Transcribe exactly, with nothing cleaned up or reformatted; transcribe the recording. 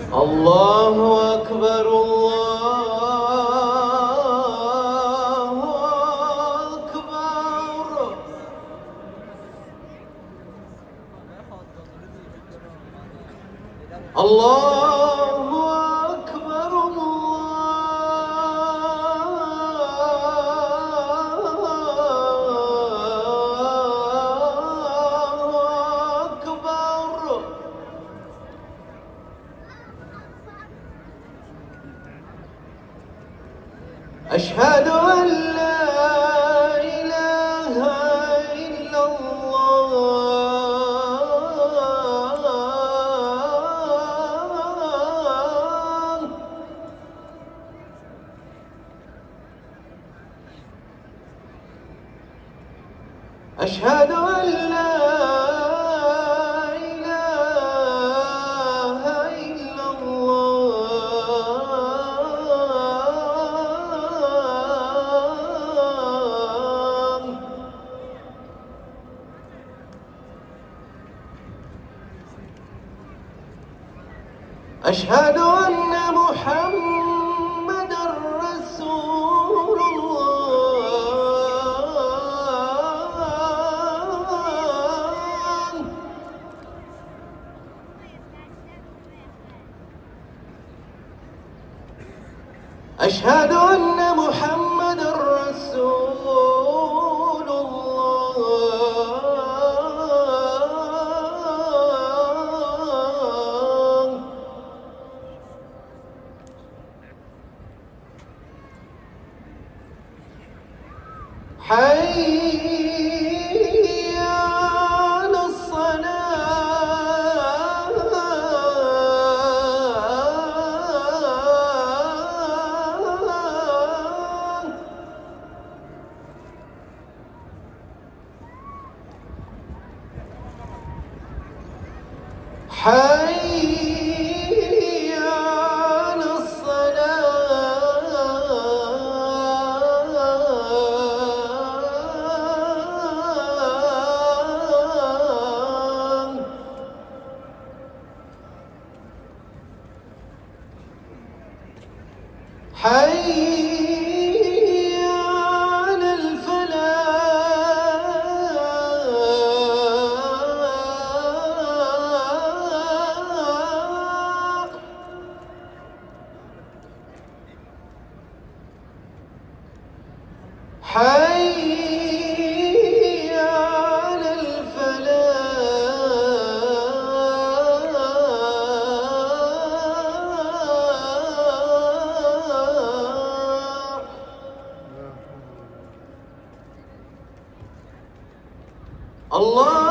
الله أكبر الله أكبر. الله أكبر الله أكبر. أشهد أن لا إله إلا الله. أشهد أن لا إله إلا الله. أشهد أن محمدًا رسول الله. أشهد أن محمدًا رسول الله. حي على الصلاة. حي على الصلاة. حي على الفلاح. حي على الفلاح. الله